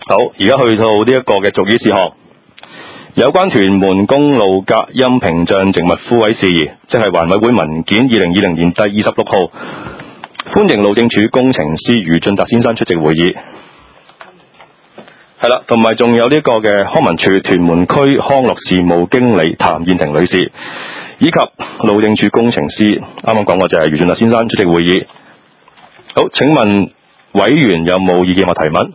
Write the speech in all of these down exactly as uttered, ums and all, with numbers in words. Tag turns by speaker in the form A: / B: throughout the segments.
A: 好，而家去到呢一個嘅俗語事項，有關屯門公路隔音屏障植物枯萎事宜，即係環委會文件二零二零年第二十六號，歡迎路政署工程師余俊達先生出席會議。係啦，同埋仲有呢個嘅康文署屯門區康樂事務經理譚燕婷女士，以及路政署工程師，啱啱講過就係余俊達先生出席會議。好，請問委員有冇意見或提問？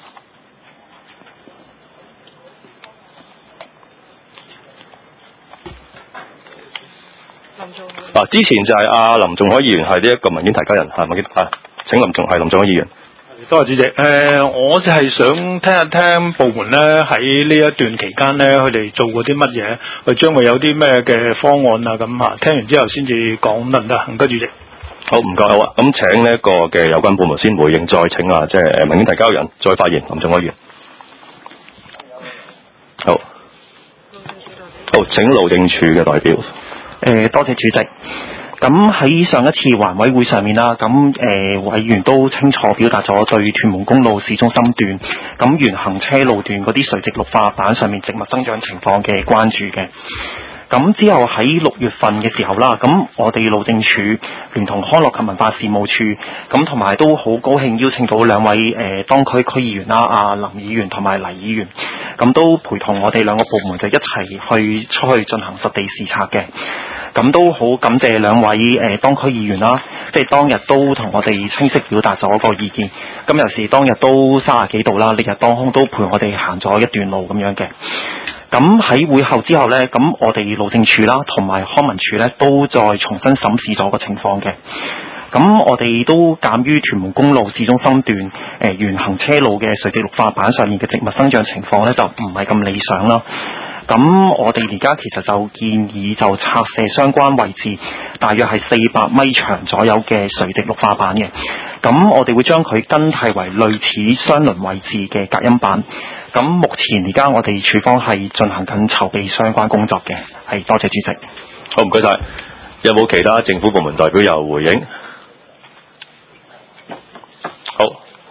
A: 啊，之前就係阿林仲海議員係呢一個文件提交人，係文件啊，請林仲係林仲海議員。
B: 多謝主席。誒、呃，我就係想聽一聽部門咧喺呢一段期間咧，佢哋做過啲乜嘢，佢將會有啲咩嘅方案啊咁嚇。聽完之後先至講得唔得？唔該，主席。
A: 好，唔該，好啊。咁請呢一個嘅有關部門先回應，再請啊，即係誒文件提交人再發言，林仲海議員。好，好，請路政署嘅代表。
C: 誒、呃，多謝主席。咁喺上一次環委會上面啦，咁誒、呃、委員都清楚表達咗對屯門公路市中心段咁沿行車路段嗰啲垂直綠化板上面植物生長情況嘅關注嘅。咁之後喺六月份嘅時候啦，咁我哋路政署聯同康樂及文化事務處，咁同埋都好高興邀請到兩位誒、呃、當區區議員啦，阿、啊、林議員同埋黎議員，咁都陪同我哋兩個部門就一齊去出去進行實地視察嘅。咁都好感謝兩位誒、呃、當區議員啦，即係當日都同我哋清晰表達咗個意見。咁有時當日都三十幾度啦，烈日當空都陪我哋行咗一段路咁樣嘅。咁喺會後之後呢，咁我哋路政署啦同埋康文署呢都再重新審視咗個情況嘅。咁我哋都鑑於屯門公路市中心段誒、呃、沿行車路嘅垂直綠化板上面嘅植物生長情況呢，就唔係咁理想啦。咁我哋而家其實就建議就拆卸相關位置，大約係四百米長左右嘅垂直綠化板嘅。咁我哋會將佢更替為類似雙輪位置嘅隔音板。咁目前而家我哋署方係進行緊籌備相關工作嘅。係，多謝主席。
A: 好，唔該晒。有冇其他政府部門代表有回應？好，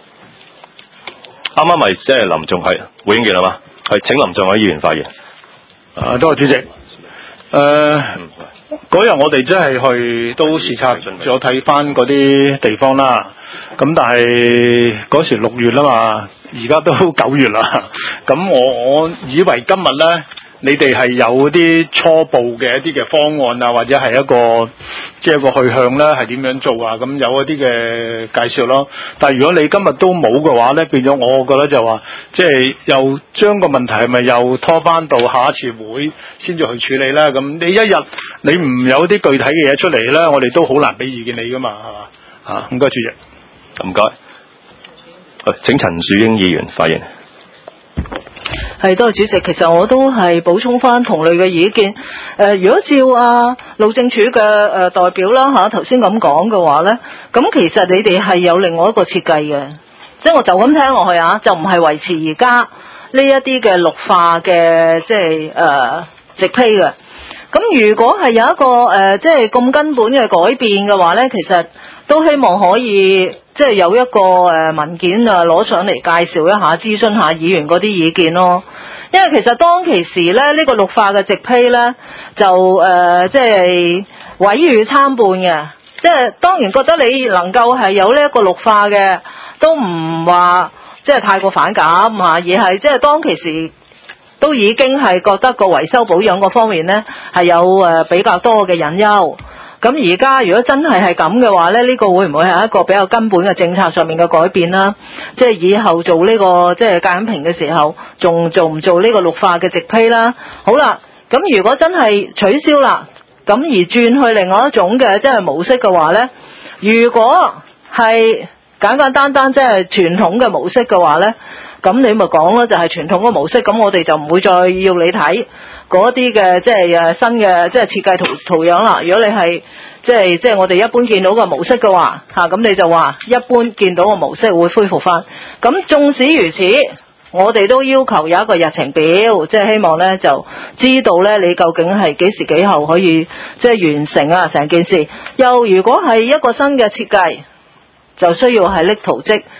A: 啱啱咪即係林仲係回應完啦嘛？係，請林仲海議員發言。
B: 啊，多謝主席。誒、呃，嗰日我哋真係去都視察咗睇翻嗰啲地方啦。咁但係嗰時六月啦嘛，而家都九月啦。咁我我以為今日咧，你哋係有啲初步嘅一啲嘅方案啊，或者係一個即係、就是、一個去向咧，係點樣做啊？咁有一啲嘅介紹咯。但係如果你今日都冇嘅話咧，變咗我覺得就話，即、就、係、是、又將個問題係咪又拖翻到下一次會先至去處理咧？咁你一日你唔有啲具體嘅嘢出嚟咧，我哋都好難俾意見你噶嘛，係嘛？嚇，唔該主席，
A: 唔該。請陳樹英議員發言。
D: 係，多謝主席。其實我都係補充翻同類嘅意見。誒、呃，如果照啊路政署嘅誒代表啦嚇頭先咁講嘅話咧，咁其實你哋係有另外一個設計嘅，即係我就咁聽落去啊，就唔係維持而家呢一啲嘅綠化嘅即係誒植被嘅。咁如果係有一個誒即係咁根本嘅改變嘅話咧，其實都希望可以即係有一個誒文件啊攞上嚟介紹一下，諮詢下議員嗰啲意見咯。因為其實當其時咧，呢、這個綠化嘅植被咧就誒即係毀譽參半嘅。即係當然覺得你能夠係有呢一個綠化嘅，都唔話即係太過反感嚇，而係即係當其時都已經係覺得個維修保養嗰方面咧係有誒比較多嘅隱憂。咁而家如果真係係咁嘅話咧，呢、這個會唔會係一個比較根本嘅政策上面嘅改變啦？即係以後做呢、這個即係隔音屏嘅時候，仲做唔做呢個綠化嘅植被啦？好啦，咁如果真係取消啦，咁而轉去另外一種嘅即係模式嘅話咧，如果係簡簡單單即係傳統嘅模式嘅話咧，咁你咪講咯，就係傳統嘅模式，咁我哋就唔會再要你睇嗰啲嘅即係誒新嘅即係設計圖圖樣啦。如果你係即係即係我哋一般見到嘅模式嘅話，嚇、啊、咁你就話一般見到嘅模式會恢復翻。咁縱使如此，我哋都要求有一個日程表，即係希望咧就知道咧你究竟係幾時幾後可以即係完成啊成件事。又如果係一個新嘅設計，就需要係拎圖則。誒、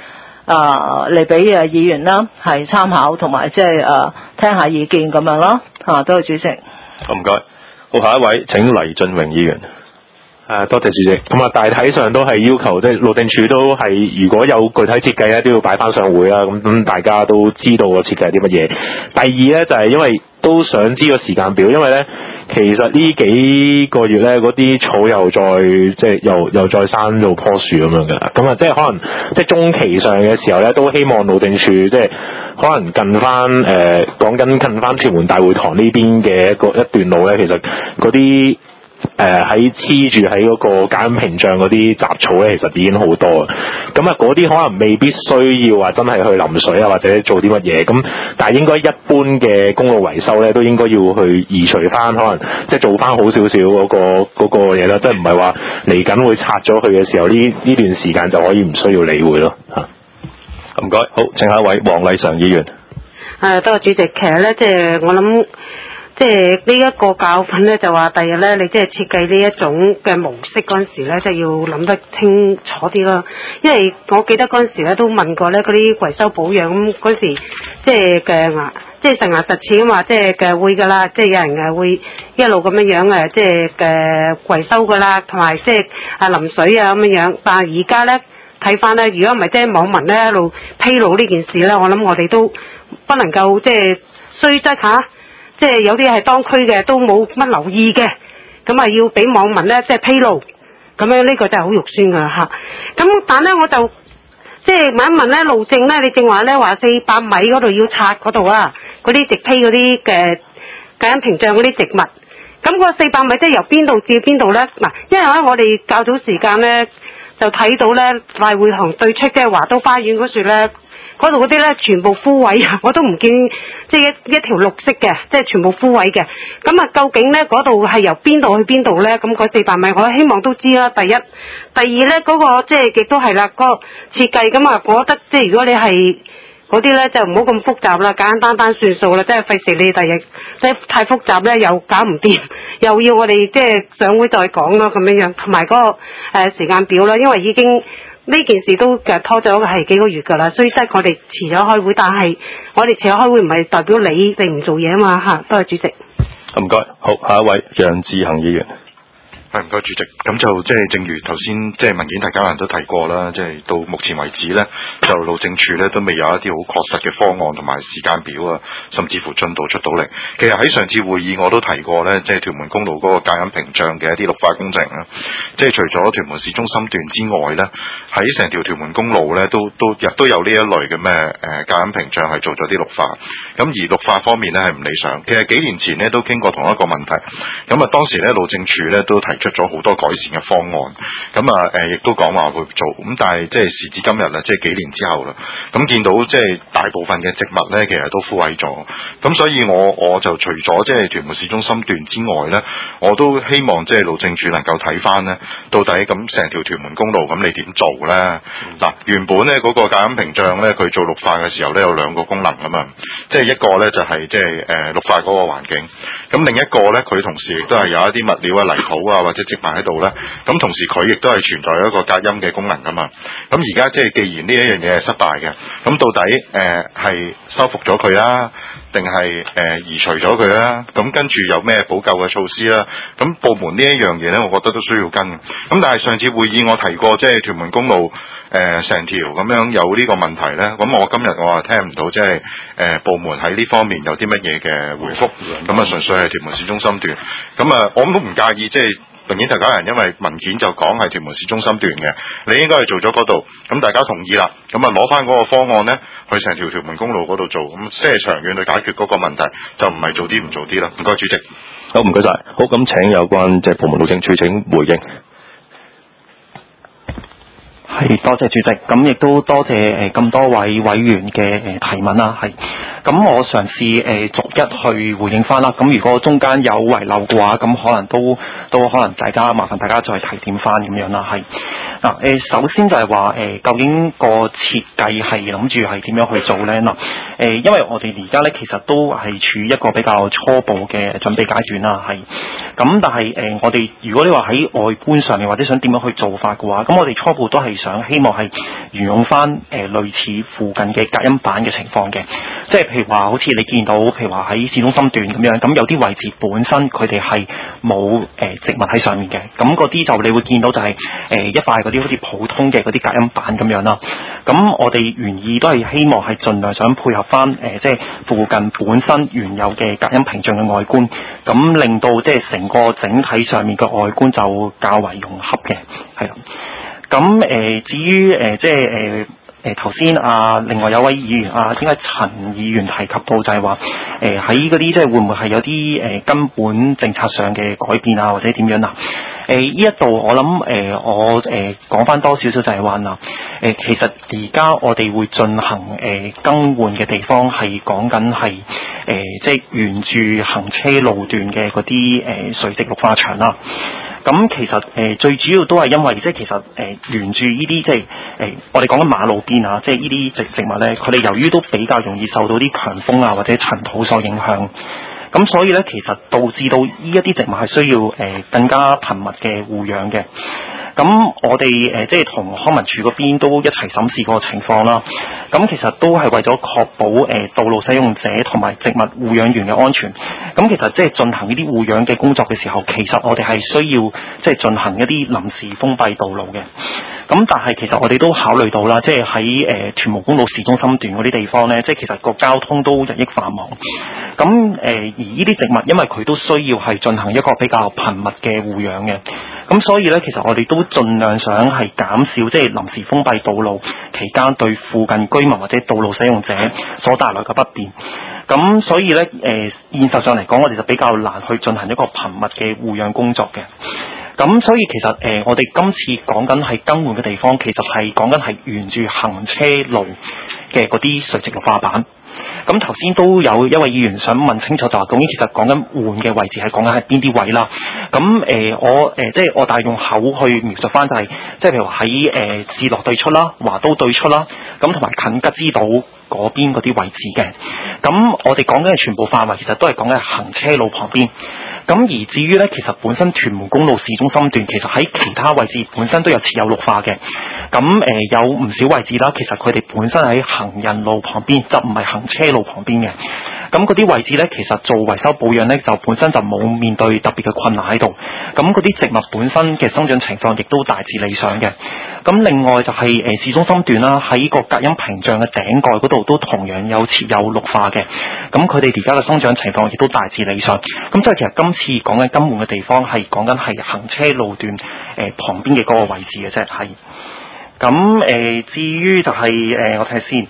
D: 啊嚟俾誒議員啦係參考同埋即係誒聽下意見咁樣咯嚇，多謝主席。
A: 好唔該，好，下一位請黎俊榮議員。
E: 誒，多謝主席。咁啊，大體上都係要求，即係路政署都係如果有具體設計咧，都要擺翻上會啦。咁咁大家都知道個設計係啲乜嘢。第二咧就係、是、因為都想知個時間表，因為咧其實呢幾個月咧嗰啲草又再即係又又再生到棵樹咁樣嘅。咁啊，即係可能即係中期上嘅時候咧，都希望路政署即係可能近翻誒講緊近翻屯門大會堂呢邊嘅一個一段路咧，其實嗰啲。誒喺黐住喺嗰個隔音屏障嗰啲雜草咧，其實已經好多啊！咁啊，嗰啲可能未必需要話真係去淋水啊，或者做啲乜嘢咁，但係應該一般嘅公路維修咧，都應該要去移除翻，可能即係做翻好少少嗰個嗰個嘢啦，即係唔係話嚟緊會拆咗佢嘅時候，呢呢段時間就可以唔需要理會咯嚇。
A: 唔該，好，請下一位黃麗常議員。
F: 誒，多謝主席。其實咧，即係我諗。即係呢一個教訓咧，就話第日咧，你即係設計呢一種嘅模式嗰陣時咧，即係要諗得清楚啲啦。因為我記得嗰陣時咧都問過咧，嗰啲維修保養咁嗰時，即係嘅即係實牙實齒咁話，即係嘅會㗎啦，即係有人誒會一路咁樣樣誒，即係嘅維修㗎啦，同埋即係啊淋水啊咁樣樣。但係而家咧睇翻咧，如果唔係即係網民咧一路披露呢件事咧，我諗我哋都不能夠即係雖則嚇。即係有啲係當區嘅都冇乜留意嘅，咁啊要俾網民咧即係披露，咁樣呢個就係好肉酸噶啦嚇。咁但咧我就即係問一問咧路政咧，你正話咧話四百米嗰度要拆嗰度啊，嗰啲直批嗰啲嘅隔音屏障嗰啲植物，咁個四百米即係由邊度至邊度咧？嗱，因為咧我哋較早時間咧就睇到咧大會堂對出嘅華都花園嗰處咧。嗰度嗰啲咧全部枯萎啊！我都唔見即係一一條綠色嘅，即係全部枯萎嘅。咁啊，究竟咧嗰度係由邊度去邊度咧？咁嗰四百米，我希望都知啦。第一，第二咧嗰、嗰個即係亦都係啦，嗰、嗰個設計咁啊，我覺得即係如果你係嗰啲咧就唔好咁複雜啦，簡簡單單算數啦，即係費事你第日即係太複雜咧又搞唔掂，又要我哋即係上會再講咯咁樣樣，同埋嗰個誒、呃、時間表啦，因為已經。呢件事都嘅拖咗係幾個月㗎啦，雖則我哋遲咗開會，但係我哋遲咗開會唔係代表你哋唔做嘢啊嘛嚇，多謝主席。
A: 唔該，好，下一位楊志恒議員。
G: 係唔該主席，咁就即係正如頭先即係文件大家人都提過啦，即係到目前為止咧，就路政署咧都未有一啲好確實嘅方案同埋時間表啊，甚至乎進度出到嚟。其實喺上次會議我都提過咧，即係屯門公路嗰個隔音屏障嘅一啲綠化工程啦，即係除咗屯門市中心段之外咧，喺成條屯門公路咧都都亦都有呢一類嘅咩誒隔音屏障係做咗啲綠化，咁而綠化方面咧係唔理想。其實幾年前咧都傾過同一個問題，咁啊當時咧路政署咧都提出咗好多改善嘅方案，咁啊誒亦都講話會做，咁但係即係時至今日啦，即係幾年之後啦，咁見到即係大部分嘅植物咧，其實都枯萎咗，咁所以我我就除咗即係屯門市中心段之外咧，我都希望即係路政署能夠睇翻咧，到底咁成條屯門公路咁你點做咧？嗱、嗯，原本咧嗰個隔音屏障咧，佢做綠化嘅時候咧有兩個功能啊嘛，即係一個咧就係即係誒綠化嗰個環境，咁另一個咧佢同時亦都係有一啲物料啊泥土啊或者植物喺度咧，咁同時佢亦都係存在一個隔音嘅功能噶嘛。咁而家即係既然呢一樣嘢係失敗嘅，咁到底誒係、呃、修復咗佢啦，定係誒移除咗佢啦？咁跟住有咩補救嘅措施啦？咁部門呢一樣嘢咧，我覺得都需要跟。咁但係上次會議我提過，即係屯門公路誒成條咁樣有呢個問題咧。咁我今日我話聽唔到，即係誒部門喺呢方面有啲乜嘢嘅回覆。咁啊純粹係屯門市中心段。咁啊我都唔介意，即係明顯大家人，因為文件就講係屯門市中心段嘅，你應該係做咗嗰度。咁大家同意啦，咁啊攞翻嗰個方案咧，去成條屯門公路嗰度做，咁即係長遠去解決嗰個問題，就唔係做啲唔做啲啦。唔該主席。
A: 好，唔該晒。好，咁請有關即係部門路政處請回應。
C: 係多謝主席，咁亦都多謝誒咁多位委員嘅誒提問啦。係，咁我嘗試誒逐一去回應翻啦。咁如果中間有遺漏嘅話，咁可能都都可能大家麻煩大家再提點翻咁樣啦。係嗱誒，首先就係話誒，究竟個設計係諗住係點樣去做咧？嗱誒，因為我哋而家咧其實都係處於一個比較初步嘅準備階段啦。係咁，但係誒我哋如果你話喺外觀上面或者想點樣去做法嘅話，咁我哋初步都係想希望係沿用翻誒、呃、類似附近嘅隔音板嘅情況嘅，即係譬如話好似你見到，譬如話喺市中心段咁樣，咁有啲位置本身佢哋係冇誒植物喺上面嘅，咁嗰啲就你會見到就係、是、誒、呃、一塊嗰啲好似普通嘅嗰啲隔音板咁樣啦。咁我哋原意都係希望係盡量想配合翻誒、呃、即係附近本身原有嘅隔音屏障嘅外觀，咁令到即係成個整體上面嘅外觀就較為融洽嘅，係啦。咁誒、呃、至於誒、呃、即係誒誒頭先啊，另外有位議員啊，點解陳議員提及到就係話誒喺嗰啲即係會唔會係有啲誒、呃、根本政策上嘅改變啊，或者點樣啊？誒呢一度我諗誒、呃、我誒講翻多少少就係話嗱誒其實而家我哋會進行誒、呃、更換嘅地方係講緊係誒即係沿住行車路段嘅嗰啲誒垂直綠化牆啦。咁其實誒、呃、最主要都係因為即係其實誒、呃、沿住呢啲即係誒、呃、我哋講緊馬路邊啊，即係呢啲植植物咧，佢哋由於都比較容易受到啲強風啊或者塵土所影響，咁所以咧其實導致到呢一啲植物係需要誒、呃、更加頻密嘅護養嘅。咁我哋誒、呃、即係同康文署嗰邊都一齊審視個情況啦。咁其實都係為咗確保誒、呃、道路使用者同埋植物護養員嘅安全。咁其實即係進行呢啲護養嘅工作嘅時候，其實我哋係需要即係進行一啲臨時封閉道路嘅。咁但係其實我哋都考慮到啦，即係喺誒屯門公路市中心段嗰啲地方咧，即係其實個交通都日益繁忙。咁誒、呃、而呢啲植物因為佢都需要係進行一個比較頻密嘅護養嘅。咁所以咧，其實我哋都盡量想係減少即係臨時封閉道路期間對附近居民或者道路使用者所帶來嘅不便。咁所以咧，誒、呃、現實上嚟講，我哋就比較難去進行一個頻密嘅護養工作嘅。咁所以其實誒、呃，我哋今次講緊係更換嘅地方，其實係講緊係沿住行車路嘅嗰啲垂直綠化板。咁頭先都有一位議員想問清楚，就話究竟其實講緊換嘅位置係講緊係邊啲位啦？咁誒、呃、我誒、呃、即係我大用口去描述翻就係、是，即係譬如話喺誒置樂對出啦、華都對出啦，咁同埋近吉之島嗰邊嗰啲位置嘅。咁我哋講緊嘅全部範圍其實都係講緊行車路旁邊。咁而至於咧，其實本身屯門公路市中心段其實喺其他位置本身都有設有綠化嘅。咁誒、呃、有唔少位置啦，其實佢哋本身喺行人路旁邊，就唔係行車路旁邊嘅。咁嗰啲位置咧，其實做維修保養咧，就本身就冇面對特別嘅困難喺度。咁嗰啲植物本身嘅生長情況亦都大致理想嘅。咁另外就係、是、誒、呃、市中心段啦，喺個隔音屏障嘅頂蓋嗰度都同樣有設有綠化嘅。咁佢哋而家嘅生長情況亦都大致理想。咁即係其實今次講緊更換嘅地方係講緊係行車路段誒、呃、旁邊嘅嗰個位置嘅啫，係。咁誒、呃、至於就係、是、誒、呃、我睇下先。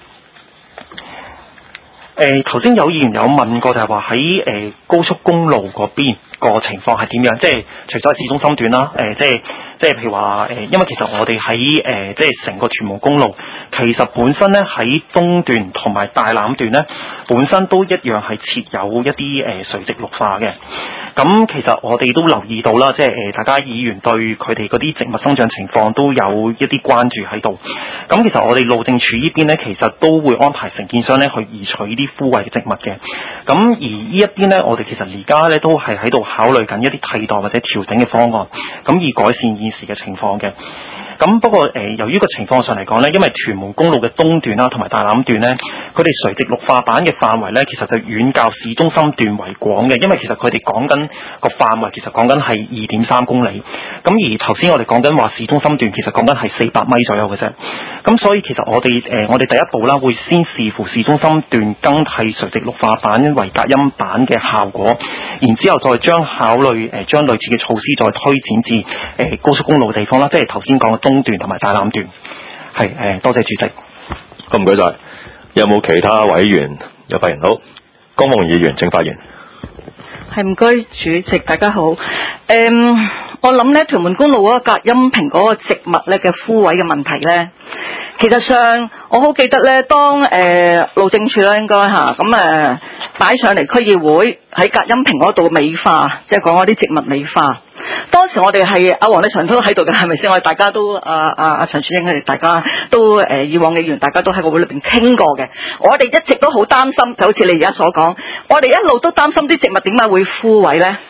C: 誒頭先有議員有問過，就係話喺誒高速公路嗰邊個情況係點樣？即係除咗係市中心段啦，誒、呃、即係即係譬如話誒，因為其實我哋喺誒即係成個屯門公路，其實本身咧喺東段同埋大欖段咧，本身都一樣係設有一啲誒、呃、垂直綠化嘅。咁其實我哋都留意到啦，即係誒、呃、大家議員對佢哋嗰啲植物生長情況都有一啲關注喺度。咁其實我哋路政署呢邊咧，其實都會安排承建商咧去移除呢啲枯萎嘅植物嘅。咁而呢一邊咧，我哋其實而家咧都係喺度考慮緊一啲替代或者調整嘅方案，咁以改善現時嘅情況嘅。咁不過誒、呃，由於個情況上嚟講咧，因為屯門公路嘅東段啦，同埋大欖段咧，佢哋垂直綠化板嘅範圍咧，其實就遠較市中心段為廣嘅，因為其實佢哋講緊個範圍，其實講緊係二點三公里。咁而頭先我哋講緊話市中心段，其實講緊係四百米左右嘅啫。咁所以其實我哋誒、呃，我哋第一步啦，會先視乎市中心段更替垂直綠化板為隔音板嘅效果，然之後再將考慮誒將類似嘅措施再推展至誒、呃、高速公路嘅地方啦，即係頭先講嘅東段同埋大欖段。係誒、呃，多謝主席。
A: 好，唔該晒。有冇其他委員有發言？好，江鳳議員請發言。
D: 係唔該，主席，大家好。誒、嗯，我諗咧，屯門公路嗰個隔音屏嗰個植物咧嘅枯萎嘅問題咧，其實上我好記得咧，當誒、呃、路政署啦應該嚇咁誒擺上嚟區議會喺隔音屏嗰度美化，即係講嗰啲植物美化。當時我哋係阿黃立祥都喺度嘅，係咪先？我哋大家都阿阿阿陳樹英佢哋大家都誒、呃、以往嘅議員，大家都喺個會裏邊傾過嘅。我哋一直都好擔心，就好似你而家所講，我哋一路都擔心啲植物點解會枯萎咧？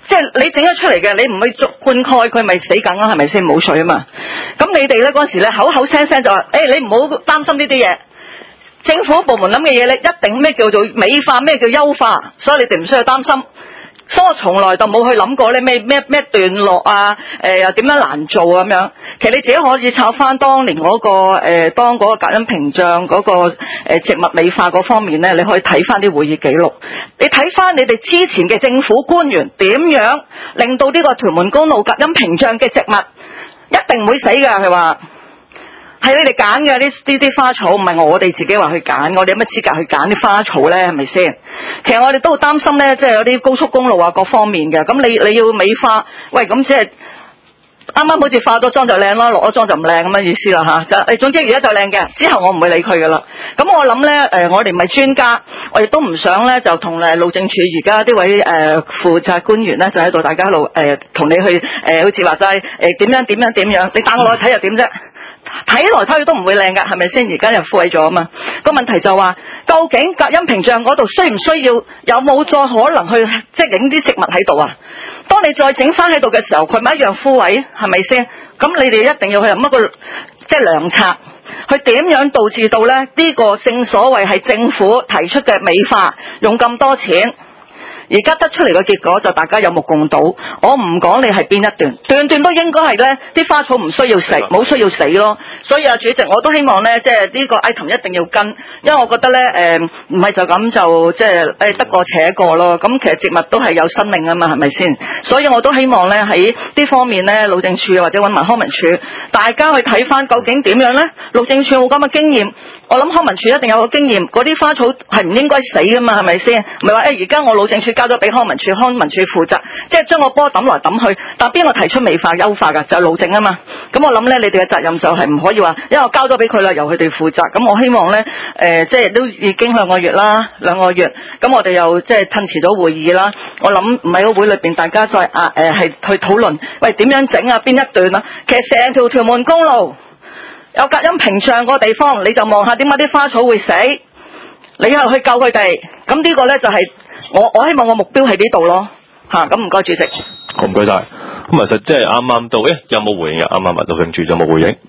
H: 即係你整咗出嚟嘅，你唔去灌溉佢，咪死梗咯，係咪先？冇水啊嘛。咁你哋咧嗰時咧口口聲聲就話，誒、欸、你唔好擔心呢啲嘢，政府部門諗嘅嘢咧一定咩叫做美化，咩叫優化，所以你哋唔需要擔心。所以我從來就冇去諗過咧咩咩咩段落啊，誒又點樣難做咁樣。其實你自己可以抄翻當年嗰、那個誒、呃，當嗰個隔音屏障嗰、那個誒、呃、植物美化嗰方面咧，你可以睇翻啲會議記錄。你睇翻你哋之前嘅政府官員點樣令到呢個屯門公路隔音屏障嘅植物一定唔會死㗎，係話。係你哋揀嘅呢呢啲花草，唔係我哋自己話去揀，我哋有乜資格去揀啲花草咧？係咪先？其實我哋都好擔心咧，即係有啲高速公路啊各方面嘅，咁你你要美化，喂咁即係啱啱好似化咗妝就靚咯，落咗妝就唔靚咁嘅意思啦吓。就誒，總之而家就靚嘅，之後我唔會理佢噶啦。咁我諗咧，誒、呃，我哋唔係專家，我亦都唔想咧就同誒路政署而家呢位誒負責官員咧就喺度大家一路誒同你去誒、呃，好似話齋誒點樣點樣點樣，你打我落去睇又點啫？睇來睇去都唔會靚噶，係咪先？而家又枯萎咗啊嘛。個問題就話，究竟隔音屏障嗰度需唔需要？有冇再可能去即係影啲植物喺度啊？當你再整翻喺度嘅時候，佢咪一樣枯萎，係咪先？咁你哋一定要去諗一個即係良策，去點樣導致到咧呢、呢個正所謂係政府提出嘅美化，用咁多錢。而家得出嚟嘅結果就大家有目共睹，我唔講你係邊一段，段段都應該係咧啲花草唔需要死，冇需要死咯。所以啊，主席我都希望咧，即係呢個 item 一定要跟，因為我覺得咧誒唔係就咁就即係誒得過且過咯。咁其實植物都係有生命啊嘛，係咪先？所以我都希望咧喺呢方面咧，路政署或者揾埋康文署，大家去睇翻究竟點樣咧？路政署冇咁嘅經驗。我諗康文署一定有個經驗，嗰啲花草係唔應該死噶嘛，係咪先？唔係話誒而家我路政署交咗俾康文署，康文署負責，即係將個波抌來抌去，但邊個提出美化優化噶？就係、是、路政啊嘛。咁我諗咧，你哋嘅責任就係唔可以話，因為我交咗俾佢啦，由佢哋負責。咁我希望咧，誒、呃，即係都已經兩個月啦，兩個月，咁我哋又即係褪遲咗會議啦。我諗唔係個會裏邊大家再啊誒係去討論，喂點樣整啊？邊一段啊？其實成條屯門公路。有隔音屏障個地方，你就望下點解啲花草會死，你又去救佢哋。咁呢個咧就係、是、我我希望個目標喺呢度咯，吓咁唔該主席。
A: 好唔該晒。咁其實即係啱啱到，誒有冇回應啊？啱啱路政署有冇回應？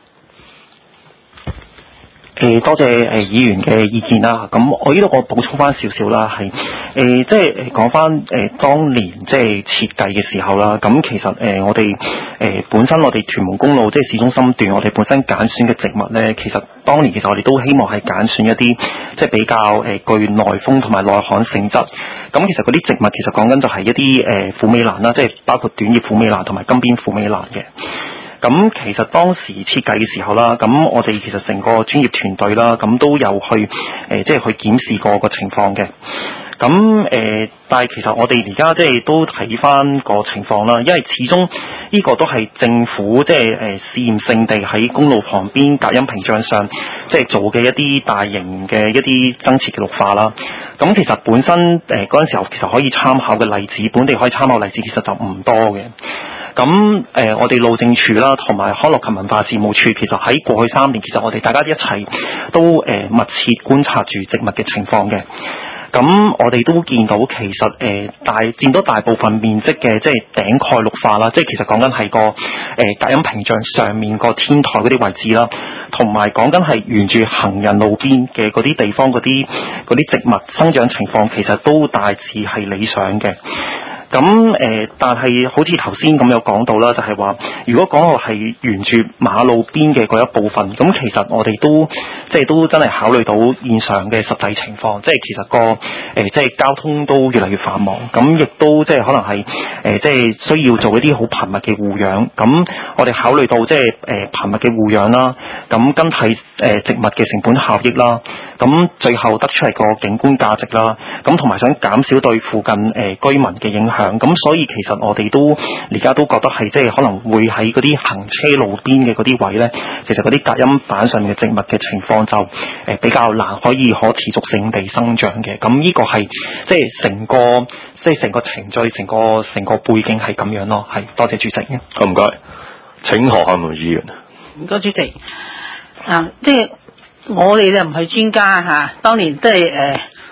C: 誒多謝誒議員嘅意見啦，咁我呢度我補充翻少少啦，係誒即係講翻誒當年即係設計嘅時候啦，咁其實誒我哋誒本身我哋屯門公路即係市中心段，我哋本身揀選嘅植物咧，其實當年其實我哋都希望係揀選一啲即係比較誒具耐風同埋耐旱性質，咁其實嗰啲植物其實講緊就係一啲誒虎尾蘭啦，即係包括短葉虎尾蘭同埋金邊虎尾蘭嘅。咁其實當時設計嘅時候啦，咁我哋其實成個專業團隊啦，咁都有去誒、呃，即係去檢視過個情況嘅。咁誒、呃，但係其實我哋而家即係都睇翻個情況啦，因為始終呢個都係政府即係誒、呃、試驗性地喺公路旁邊隔音屏障上即係做嘅一啲大型嘅一啲增設嘅綠化啦。咁其實本身誒嗰陣時候其實可以參考嘅例子，本地可以參考例子其實就唔多嘅。咁誒、呃，我哋路政署啦，同埋康樂及文化事務處，其實喺過去三年，其實我哋大家一齊都誒、呃、密切觀察住植物嘅情況嘅。咁我哋都見到其實誒、呃、大佔咗大部分面積嘅即係頂蓋綠化啦，即係其實講緊係個誒、呃、隔音屏障上面個天台嗰啲位置啦，同埋講緊係沿住行人路邊嘅嗰啲地方嗰啲嗰啲植物生長情況，其實都大致係理想嘅。咁誒、呃，但係好似頭先咁有講到啦，就係、是、話，如果講到係沿住馬路邊嘅嗰一部分，咁其實我哋都即係都真係考慮到現場嘅實際情況，即係其實個誒、呃、即係交通都越嚟越繁忙，咁亦都即係可能係誒、呃、即係需要做一啲好頻密嘅護養。咁我哋考慮到即係誒頻密嘅護養啦，咁更替誒植物嘅成本效益啦，咁最後得出嚟個景觀價值啦，咁同埋想減少對附近誒、呃、居民嘅影響。咁所以其實我哋都而家都覺得係即係可能會喺嗰啲行車路邊嘅嗰啲位咧，其實嗰啲隔音板上面嘅植物嘅情況就誒比較難可以可持續性地生長嘅。咁呢個係即係成個即係成個程序、成個成個背景係咁樣咯。係，多謝主席。
A: 好唔該，請何漢梅議員。
I: 唔該主席。啊，即係我哋咧唔係專家嚇，當年即係誒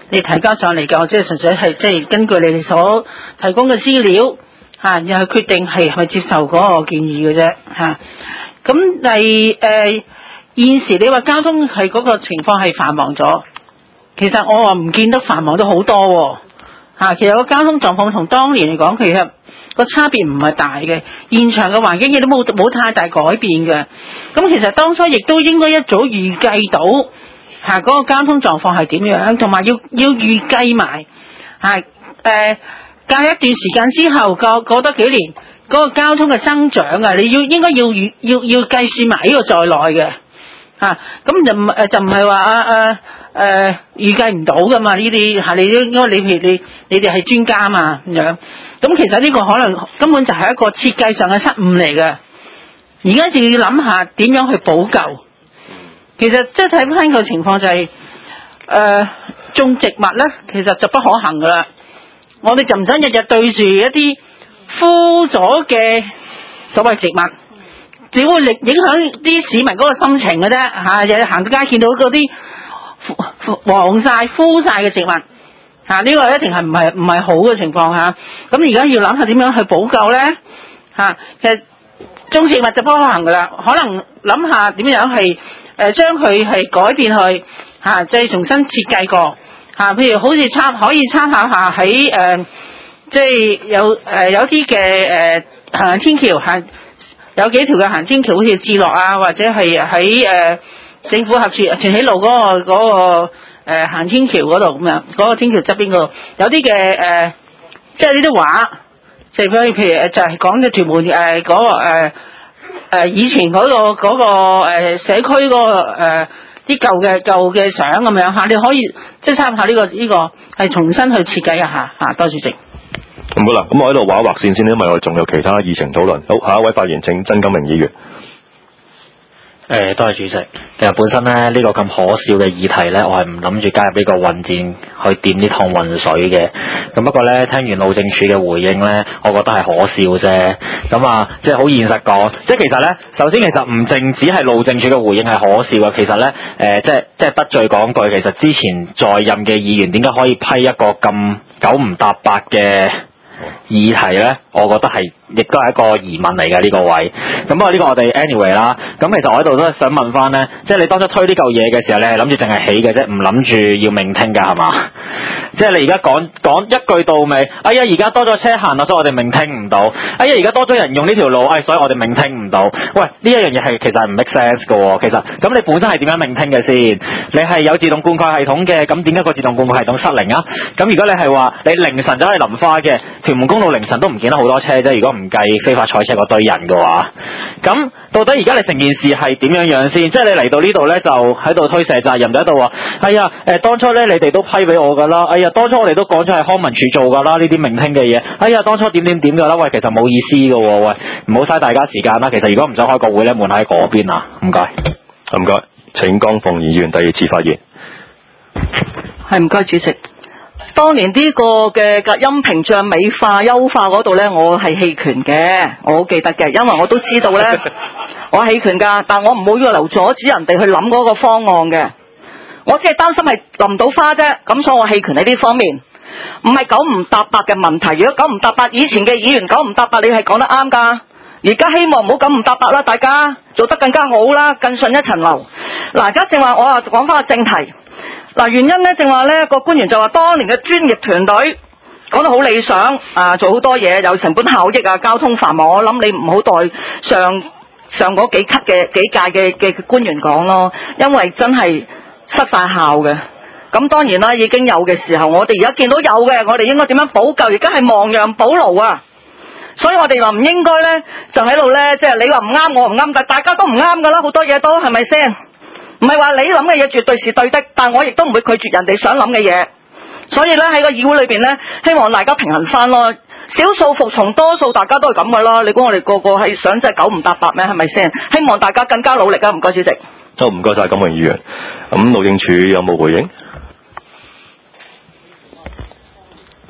I: 你提交上嚟嘅，我即係純粹係即係根據你哋所提供嘅資料嚇，又、啊、去決定係係咪接受嗰個建議嘅啫嚇。咁第誒現時你話交通係嗰個情況係繁忙咗，其實我話唔見得繁忙咗好多喎、啊、其實個交通狀況同當年嚟講，其實個差別唔係大嘅，現場嘅環境亦都冇冇太大改變嘅。咁其實當初亦都應該一早預計到嚇嗰、啊那個交通狀況係點樣，同埋要要預計埋嚇誒隔一段時間之後，過過多幾年嗰、那個交通嘅增長啊，你要應該要預要要計算埋呢個在內嘅嚇。咁、啊、就唔誒就唔係話啊啊誒預計唔到噶嘛？呢啲嚇你都應該你譬如你你哋係專家嘛咁樣。咁其實呢個可能根本就係一個設計上嘅失誤嚟嘅，而家就要諗下點樣去補救。其實即係睇翻個情況就係、是、誒、呃、種植物咧，其實就不可行噶啦。我哋就唔想日日對住一啲枯咗嘅所謂植物，只會影影響啲市民嗰個心情嘅啫嚇。日日行到街見到嗰啲黃晒、枯晒嘅植物。嚇！呢個一定係唔係唔係好嘅情況嚇。咁而家要諗下點樣去補救咧嚇。其實種植物就不可行噶啦，可能諗下點樣係誒將佢係改變去嚇，即係重新設計過嚇。譬如好似參可以參考下喺誒，即係有誒有啲嘅誒行天橋行有幾條嘅行天橋，好似置樂啊，或者係喺誒政府合署荃喜路嗰個嗰個。誒、呃、行天橋嗰度咁樣，嗰、那個天橋側邊嗰度有啲嘅誒，即係呢啲畫，即係譬如譬如就係講嘅屯門誒嗰、呃那個誒、呃呃、以前嗰、那個嗰、那個、呃、社區嗰、那個誒啲、呃、舊嘅舊嘅相咁樣嚇，你可以即係參考呢個呢、這個係重新去設計一下嚇。多謝主席。
A: 咁好啦，咁我喺度畫一畫線先，因為我哋仲有其他議程討論。好，下一位發言請曾金明議員。
J: 誒，多謝主席。其實本身咧呢、這個咁可笑嘅議題咧，我係唔諗住加入呢個混戰去掂呢趟混水嘅。咁不過咧，聽完路政署嘅回應咧，我覺得係可笑啫。咁啊，即係好現實講，即係其實咧，首先其實唔淨止係路政署嘅回應係可笑嘅，其實咧誒、呃，即係即係得罪講句，其實之前在任嘅議員點解可以批一個咁九唔搭八嘅議題咧？我覺得係亦都係一個疑問嚟嘅呢個位。咁不過呢個我哋 anyway 啦。咁其實我喺度都係想問翻咧，即係你當初推呢嚿嘢嘅時候，你係諗住淨係起嘅啫，唔諗住要命聽㗎係嘛？即係你而家講講一句到尾，哎呀而家多咗車行啦，所以我哋命聽唔到。哎呀而家多咗人用呢條路，哎所以我哋命聽唔到。喂，呢一樣嘢係其實係唔 make sense 㗎喎。其實咁你本身係點樣命聽嘅先？你係有自動灌溉系統嘅，咁點解個自動灌溉系統失靈啊？咁如果你係話你凌晨走去淋花嘅，屯門公路凌晨都唔見得好多車啫。如果唔計非法賽車嗰堆人嘅話，咁到底而家你成件事係點樣樣先？即係你嚟到呢度咧，就喺度推卸責任，就喺度話：哎呀，誒、呃、當初咧你哋都批俾我㗎啦，哎呀當初我哋都講咗係康文署做㗎啦，呢啲明聽嘅嘢，哎呀當初點點點㗎啦，喂其實冇意思㗎喎，喂唔好嘥大家時間啦。其實如果唔想開個會咧，門喺嗰邊啊，唔該。
A: 唔該，請江鳳議員第二次發言。
H: 係唔該主席。當年呢個嘅隔音屏障美化優化嗰度呢，我係棄權嘅，我好記得嘅，因為我都知道呢，我棄權㗎，但我唔好要留阻止人哋去諗嗰個方案嘅，我只係擔心係淋到花啫，咁所以我棄權喺呢方面，唔係九唔搭八嘅問題。如果九唔搭八，以前嘅議員九唔搭八，你係講得啱㗎。而家希望唔好九唔搭八啦，大家做得更加好啦，更上一層樓。嗱，而家正話我啊講翻個正題。嗱，原因咧，正話咧個官員就話，當年嘅專業團隊講得好理想，啊，做好多嘢，有成本效益啊，交通繁忙。我諗你唔好代上上嗰幾級嘅幾屆嘅嘅官員講咯，因為真係失晒效嘅。咁當然啦，已經有嘅時候，我哋而家見到有嘅，我哋應該點樣補救？而家係亡羊補牢啊！所以我哋話唔應該咧，就喺度咧，即係你話唔啱，我唔啱，但大家都唔啱噶啦，好多嘢都係咪先？唔係話你諗嘅嘢絕對是對的，但我亦都唔會拒絕人哋想諗嘅嘢。所以咧喺個議會裏邊咧，希望大家平衡翻咯。少數服從多數，大家都係咁噶啦。你估我哋個個係想即係九唔搭八咩？係咪先？希望大家更加努力啊！唔該主席。
A: 好，唔該晒金榮議員。咁路政署有冇回應？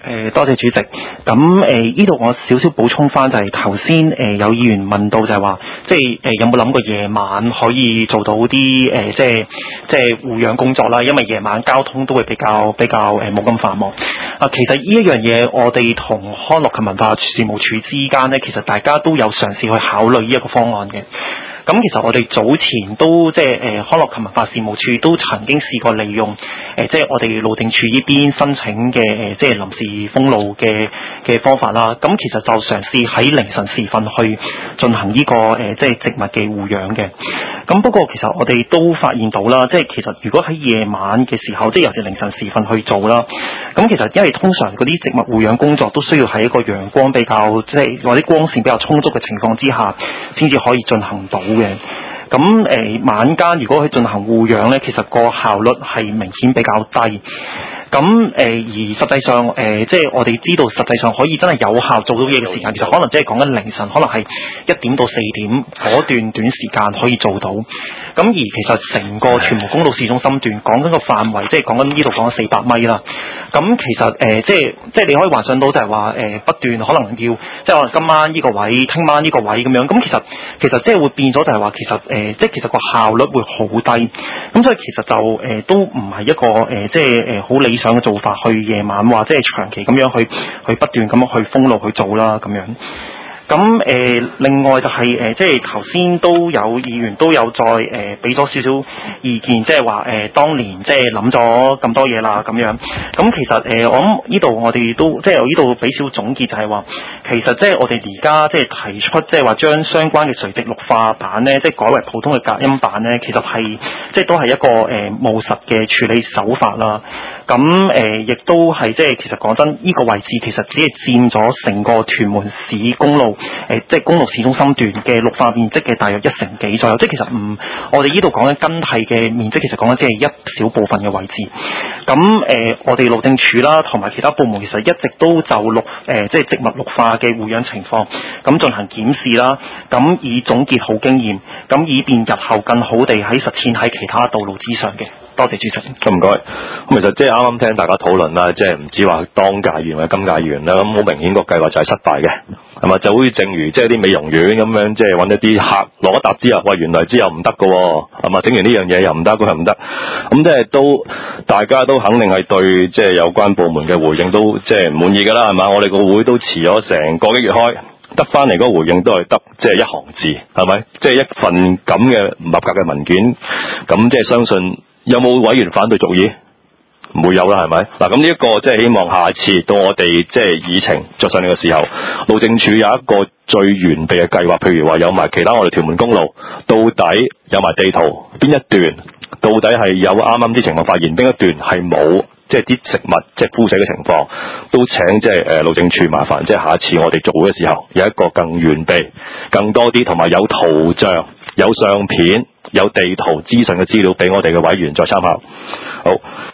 C: 誒，多謝主席。咁誒，呢度我少少補充翻，就係頭先誒有議員問到就係話，即係誒有冇諗過夜晚可以做到啲誒、呃，即係即係護養工作啦？因為夜晚交通都會比較比較誒冇咁繁忙。啊，其實呢一樣嘢，我哋同康樂及文化事務處之間咧，其實大家都有嘗試去考慮呢一個方案嘅。咁其實我哋早前都即係誒康樂及文化事務處都曾經試過利用誒、呃、即係我哋路政處呢邊申請嘅誒、呃、即係臨時封路嘅嘅方法啦。咁其實就嘗試喺凌晨時分去進行呢、這個誒、呃、即係植物嘅護養嘅。咁不過其實我哋都發現到啦，即係其實如果喺夜晚嘅時候，即係尤其凌晨時分去做啦，咁其實因為通常嗰啲植物護養工作都需要喺一個陽光比較即係或者光線比較充足嘅情況之下，先至可以進行到嘅。咁誒、呃、晚間如果去進行護養咧，其實個效率係明顯比較低。咁誒、呃、而實際上誒、呃、即係我哋知道實際上可以真係有效做到嘢嘅時間，其實可能即係講緊凌晨，可能係一點到四點嗰段短時間可以做到。咁而其實成個屯門公路市中心段講緊個範圍，即係講緊呢度講緊四百米啦。咁其實誒、呃、即係即係你可以幻想到就係話誒不斷可能要即係可能今晚呢個位，聽晚呢個位咁樣。咁其實其實即係會變咗就係話其實誒、呃、即係其實個效率會好低。咁所以其實就誒、呃、都唔係一個誒、呃、即係誒好理想嘅做法，去夜晚話即係長期咁樣去去不斷咁樣去封路去做啦咁樣。咁誒、呃，另外就係、是、誒、呃，即係頭先都有議員都有再誒俾咗少少意見，即係話誒，當年即係諗咗咁多嘢啦咁樣。咁其實誒、呃，我諗呢度我哋都即係由呢度俾少少總結，就係話其實即係我哋而家即係提出即係話將相關嘅垂直綠化板咧，即係改為普通嘅隔音板咧，其實係即係都係一個誒、呃、務實嘅處理手法啦。咁誒，亦、呃、都係即係其實講真，呢、這個位置其實只係佔咗成個屯門市公路。誒、呃，即係公路市中心段嘅綠化面積嘅大約一成幾左右，即係其實唔，我哋呢度講緊根蒂嘅面積，其實講緊即係一小部分嘅位置。咁誒、呃，我哋路政署啦，同埋其他部門其實一直都就綠誒、呃，即係植物綠化嘅護養情況，咁進行檢視啦。咁以總結好經驗，咁以便日後更好地喺實踐喺其他道路之上嘅。多謝主席。
A: 咁唔該。咁其實即係啱啱聽大家討論啦，即係唔止話當屆議員或者今屆議員啦，咁好明顯個計劃就係失敗嘅，係咪？就好似正如即係啲美容院咁樣，即係揾一啲客落一沓之後，喂，原來之後唔得㗎喎，係嘛？整完呢樣嘢又唔得，嗰樣唔得，咁即係都大家都肯定係對即係有關部門嘅回應都即係唔滿意㗎啦，係嘛？我哋個會都遲咗成個幾月開，得翻嚟嗰個回應都係得即係一行字，係咪？即係一份咁嘅唔合格嘅文件，咁即係相信。有冇委員反對續議？唔會有啦，係咪？嗱，咁呢一個即係希望下次到我哋即係議程作上嚟嘅時候，路政署有一個最完備嘅計劃，譬如話有埋其他我哋屯門公路，到底有埋地圖邊一段，到底係有啱啱啲情況發現，邊一段係冇，即係啲食物即係枯死嘅情況，都請即係誒路政署麻煩，即係下一次我哋續會嘅時候，有一個更完備、更多啲同埋有圖像、有相片、有地圖資訊嘅資料俾我哋嘅委員再參考。好。